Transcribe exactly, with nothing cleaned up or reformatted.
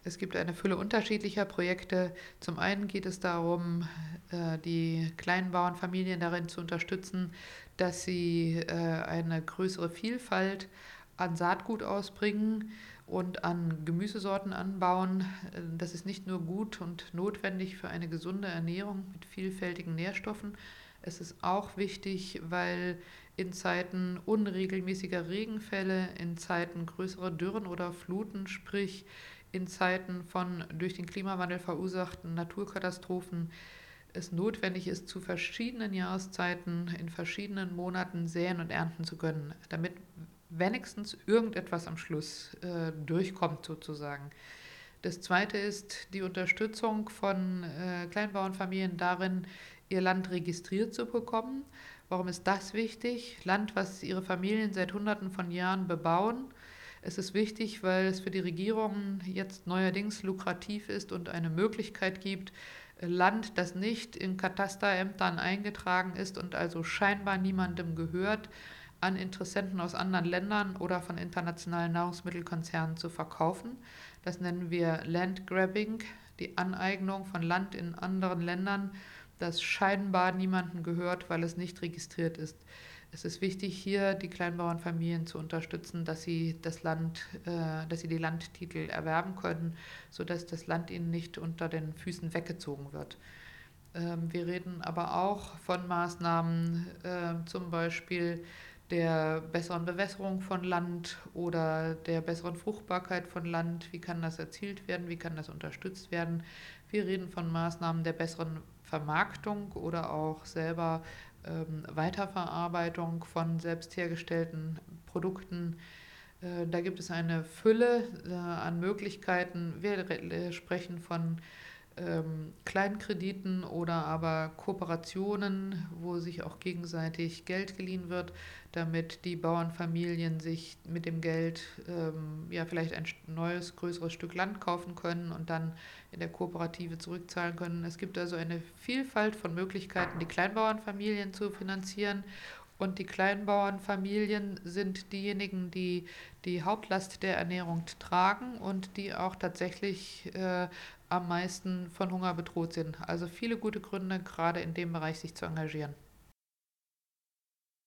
Es gibt eine Fülle unterschiedlicher Projekte. Zum einen geht es darum, äh, die kleinen Bauernfamilien darin zu unterstützen, dass sie äh, eine größere Vielfalt an Saatgut ausbringen und an Gemüsesorten anbauen. Äh, Das ist nicht nur gut und notwendig für eine gesunde Ernährung mit vielfältigen Nährstoffen. Es ist auch wichtig, weil in Zeiten unregelmäßiger Regenfälle, in Zeiten größerer Dürren oder Fluten, sprich in Zeiten von durch den Klimawandel verursachten Naturkatastrophen, es notwendig ist, zu verschiedenen Jahreszeiten in verschiedenen Monaten säen und ernten zu können, damit wenigstens irgendetwas am Schluss äh, durchkommt sozusagen. Das zweite ist die Unterstützung von äh, Kleinbauernfamilien darin, ihr Land registriert zu bekommen. Warum ist das wichtig? Land, was ihre Familien seit Hunderten von Jahren bebauen. Es ist wichtig, weil es für die Regierungen jetzt neuerdings lukrativ ist und eine Möglichkeit gibt, Land, das nicht in Katasterämtern eingetragen ist und also scheinbar niemandem gehört, an Interessenten aus anderen Ländern oder von internationalen Nahrungsmittelkonzernen zu verkaufen. Das nennen wir Landgrabbing, die Aneignung von Land in anderen Ländern, das scheinbar niemandem gehört, weil es nicht registriert ist. Es ist wichtig, hier die Kleinbauernfamilien zu unterstützen, dass sie das Land, äh, dass sie die Landtitel erwerben können, sodass das Land ihnen nicht unter den Füßen weggezogen wird. Ähm, wir reden aber auch von Maßnahmen, äh, zum Beispiel der besseren Bewässerung von Land oder der besseren Fruchtbarkeit von Land. Wie kann das erzielt werden? Wie kann das unterstützt werden? Wir reden von Maßnahmen der besseren Vermarktung oder auch selber ähm, Weiterverarbeitung von selbst hergestellten Produkten. Äh, da gibt es eine Fülle äh, an Möglichkeiten. Wir äh, sprechen von ähm, Kleinkrediten oder aber Kooperationen, wo sich auch gegenseitig Geld geliehen wird, damit die Bauernfamilien sich mit dem Geld ähm, ja vielleicht ein neues, größeres Stück Land kaufen können und dann in der Kooperative zurückzahlen können. Es gibt also eine Vielfalt von Möglichkeiten, die Kleinbauernfamilien zu finanzieren. Und die Kleinbauernfamilien sind diejenigen, die die Hauptlast der Ernährung tragen und die auch tatsächlich äh, am meisten von Hunger bedroht sind. Also viele gute Gründe, gerade in dem Bereich sich zu engagieren.